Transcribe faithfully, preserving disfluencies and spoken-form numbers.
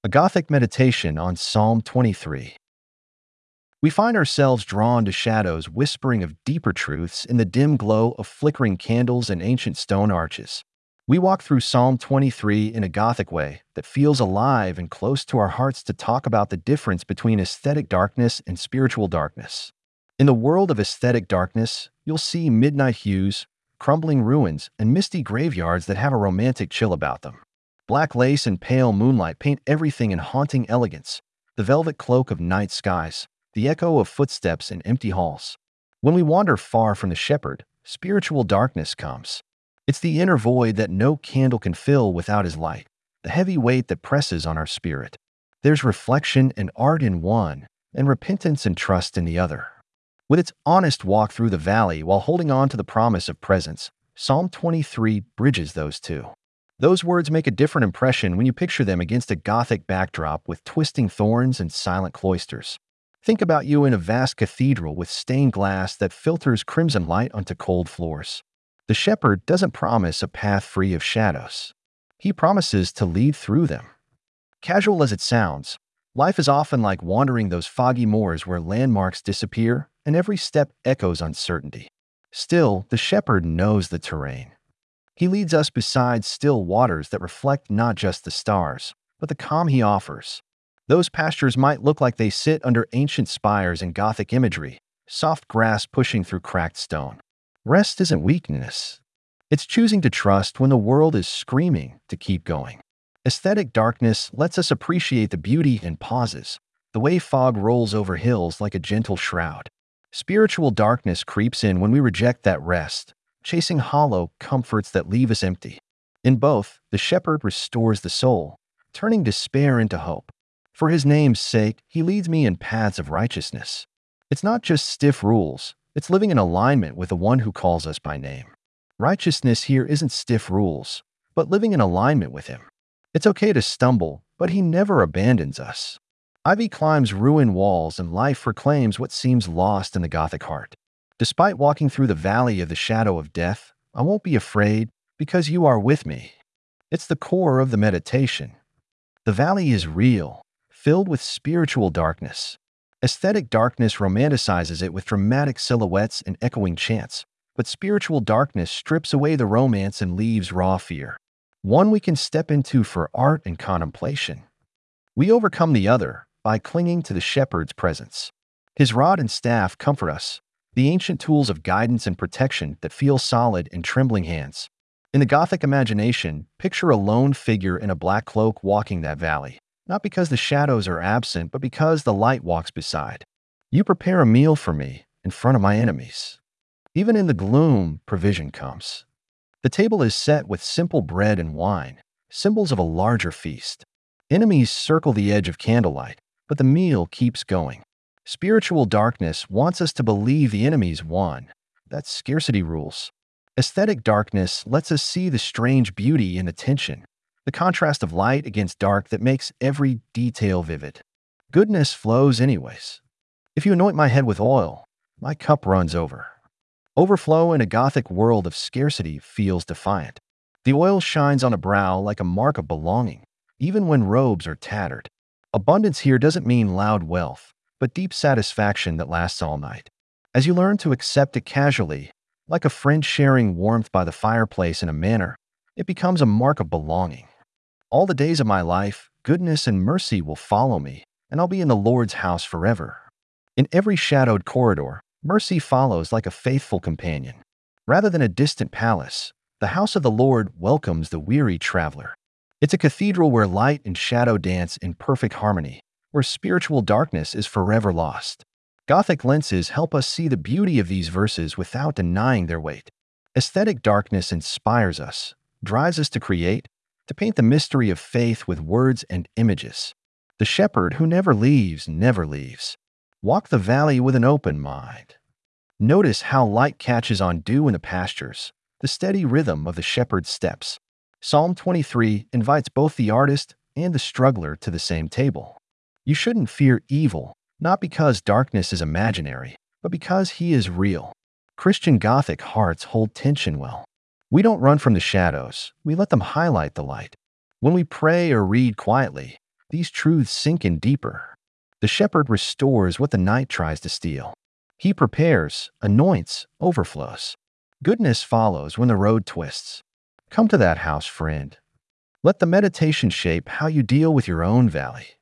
A Gothic meditation on Psalm twenty-three. We find ourselves drawn to shadows whispering of deeper truths in the dim glow of flickering candles and ancient stone arches. We walk through Psalm twenty-three in a Gothic way that feels alive and close to our hearts to talk about the difference between aesthetic darkness and spiritual darkness. In the world of aesthetic darkness, you'll see midnight hues, crumbling ruins, and misty graveyards that have a romantic chill about them. Black lace and pale moonlight paint everything in haunting elegance, the velvet cloak of night skies, the echo of footsteps in empty halls. When we wander far from the shepherd, spiritual darkness comes. It's the inner void that no candle can fill without his light, the heavy weight that presses on our spirit. There's reflection and art in one, and repentance and trust in the other. With its honest walk through the valley while holding on to the promise of presence, Psalm twenty-three bridges those two. Those words make a different impression when you picture them against a Gothic backdrop with twisting thorns and silent cloisters. Think about you in a vast cathedral with stained glass that filters crimson light onto cold floors. The shepherd doesn't promise a path free of shadows. He promises to lead through them. Casual as it sounds, life is often like wandering those foggy moors where landmarks disappear and every step echoes uncertainty. Still, the shepherd knows the terrain. He leads us beside still waters that reflect not just the stars, but the calm he offers. Those pastures might look like they sit under ancient spires and Gothic imagery, soft grass pushing through cracked stone. Rest isn't weakness. It's choosing to trust when the world is screaming to keep going. Aesthetic darkness lets us appreciate the beauty in pauses, the way fog rolls over hills like a gentle shroud. Spiritual darkness creeps in when we reject that rest, chasing hollow comforts that leave us empty. In both, the shepherd restores the soul, turning despair into hope. For his name's sake, he leads me in paths of righteousness. It's not just stiff rules, it's living in alignment with the one who calls us by name. Righteousness here isn't stiff rules, but living in alignment with him. It's okay to stumble, but he never abandons us. Ivy climbs ruined walls and life reclaims what seems lost in the Gothic heart. Despite walking through the valley of the shadow of death, I won't be afraid because you are with me. It's the core of the meditation. The valley is real, filled with spiritual darkness. Aesthetic darkness romanticizes it with dramatic silhouettes and echoing chants, but spiritual darkness strips away the romance and leaves raw fear. One we can step into for art and contemplation. We overcome the other by clinging to the shepherd's presence. His rod and staff comfort us, the ancient tools of guidance and protection that feel solid in trembling hands. In the Gothic imagination, picture a lone figure in a black cloak walking that valley, not because the shadows are absent, but because the light walks beside. You prepare a meal for me in front of my enemies. Even in the gloom, provision comes. The table is set with simple bread and wine, symbols of a larger feast. Enemies circle the edge of candlelight, but the meal keeps going. Spiritual darkness wants us to believe the enemy's won. That's scarcity rules. Aesthetic darkness lets us see the strange beauty in the tension, the contrast of light against dark that makes every detail vivid. Goodness flows anyways. If you anoint my head with oil, my cup runs over. Overflow in a Gothic world of scarcity feels defiant. The oil shines on a brow like a mark of belonging, even when robes are tattered. Abundance here doesn't mean loud wealth, but deep satisfaction that lasts all night. As you learn to accept it casually, like a friend sharing warmth by the fireplace in a manor, it becomes a mark of belonging. All the days of my life, goodness and mercy will follow me, and I'll be in the Lord's house forever. In every shadowed corridor, mercy follows like a faithful companion. Rather than a distant palace, the house of the Lord welcomes the weary traveler. It's a cathedral where light and shadow dance in perfect harmony, where spiritual darkness is forever lost. Gothic lenses help us see the beauty of these verses without denying their weight. Aesthetic darkness inspires us, drives us to create, to paint the mystery of faith with words and images. The shepherd who never leaves, never leaves. Walk the valley with an open mind. Notice how light catches on dew in the pastures, the steady rhythm of the shepherd's steps. Psalm twenty-three invites both the artist and the struggler to the same table. You shouldn't fear evil, not because darkness is imaginary, but because he is real. Christian Gothic hearts hold tension well. We don't run from the shadows, we let them highlight the light. When we pray or read quietly, these truths sink in deeper. The shepherd restores what the night tries to steal. He prepares, anoints, overflows. Goodness follows when the road twists. Come to that house, friend. Let the meditation shape how you deal with your own valley.